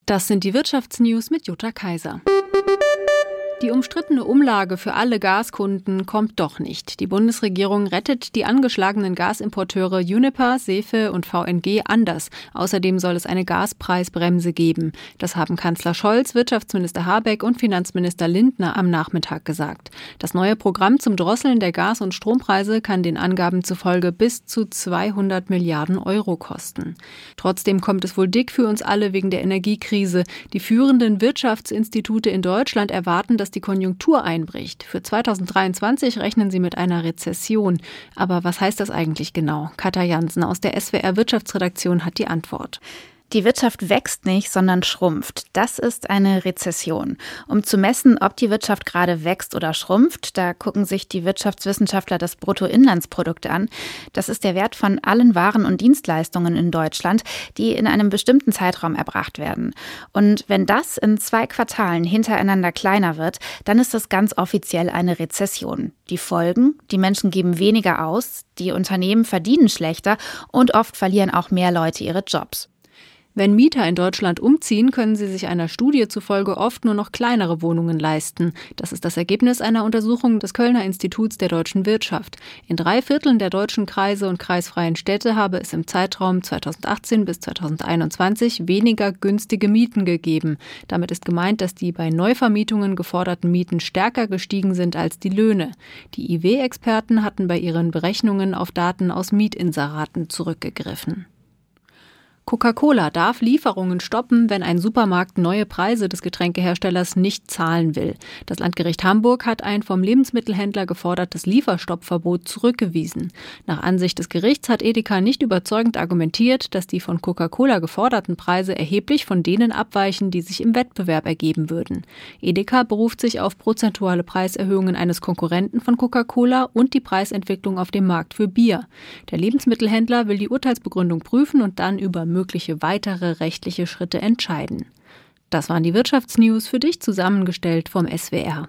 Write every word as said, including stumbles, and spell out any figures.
Das sind die Wirtschaftsnews mit Jutta Kaiser. Die umstrittene Umlage für alle Gaskunden kommt doch nicht. Die Bundesregierung rettet die angeschlagenen Gasimporteure Uniper, Sefe und V N G anders. Außerdem soll es eine Gaspreisbremse geben. Das haben Kanzler Scholz, Wirtschaftsminister Habeck und Finanzminister Lindner am Nachmittag gesagt. Das neue Programm zum Drosseln der Gas- und Strompreise kann den Angaben zufolge bis zu zweihundert Milliarden Euro kosten. Trotzdem kommt es wohl dick für uns alle wegen der Energiekrise. Die führenden Wirtschaftsinstitute in Deutschland erwarten, dass die Konjunktur einbricht. Für zweitausenddreiundzwanzig rechnen sie mit einer Rezession. Aber was heißt das eigentlich genau? Katja Jansen aus der S W R Wirtschaftsredaktion hat die Antwort. Die Wirtschaft wächst nicht, sondern schrumpft. Das ist eine Rezession. Um zu messen, ob die Wirtschaft gerade wächst oder schrumpft, da gucken sich die Wirtschaftswissenschaftler das Bruttoinlandsprodukt an. Das ist der Wert von allen Waren und Dienstleistungen in Deutschland, die in einem bestimmten Zeitraum erbracht werden. Und wenn das in zwei Quartalen hintereinander kleiner wird, dann ist das ganz offiziell eine Rezession. Die Folgen: Die Menschen geben weniger aus, die Unternehmen verdienen schlechter und oft verlieren auch mehr Leute ihre Jobs. Wenn Mieter in Deutschland umziehen, können sie sich einer Studie zufolge oft nur noch kleinere Wohnungen leisten. Das ist das Ergebnis einer Untersuchung des Kölner Instituts der deutschen Wirtschaft. In drei Vierteln der deutschen Kreise und kreisfreien Städte habe es im Zeitraum zweitausendachtzehn bis zweitausendeinundzwanzig weniger günstige Mieten gegeben. Damit ist gemeint, dass die bei Neuvermietungen geforderten Mieten stärker gestiegen sind als die Löhne. Die I W-Experten hatten bei ihren Berechnungen auf Daten aus Mietinseraten zurückgegriffen. Coca-Cola darf Lieferungen stoppen, wenn ein Supermarkt neue Preise des Getränkeherstellers nicht zahlen will. Das Landgericht Hamburg hat ein vom Lebensmittelhändler gefordertes Lieferstoppverbot zurückgewiesen. Nach Ansicht des Gerichts hat Edeka nicht überzeugend argumentiert, dass die von Coca-Cola geforderten Preise erheblich von denen abweichen, die sich im Wettbewerb ergeben würden. Edeka beruft sich auf prozentuale Preiserhöhungen eines Konkurrenten von Coca-Cola und die Preisentwicklung auf dem Markt für Bier. Der Lebensmittelhändler will die Urteilsbegründung prüfen und dann über mögliche weitere rechtliche Schritte entscheiden. Das waren die Wirtschaftsnews, für dich zusammengestellt vom S W R.